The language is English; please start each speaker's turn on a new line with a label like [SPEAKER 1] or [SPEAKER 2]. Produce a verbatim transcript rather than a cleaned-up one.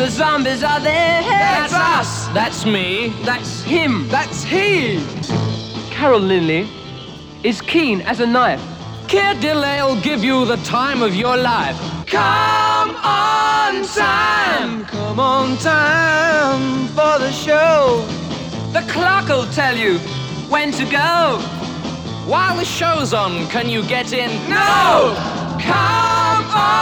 [SPEAKER 1] the zombies are their heads.
[SPEAKER 2] That's us.
[SPEAKER 1] That's me.
[SPEAKER 2] That's
[SPEAKER 1] him.
[SPEAKER 2] That's he.
[SPEAKER 1] Carol Linley is keen as a knife.
[SPEAKER 2] Keir Delay will give you the time of your life.
[SPEAKER 1] Come on, Sam.
[SPEAKER 2] Come on, time for the show.
[SPEAKER 1] The clock will tell you when to go.
[SPEAKER 2] While the show's on, can you get in?
[SPEAKER 1] No! Come on!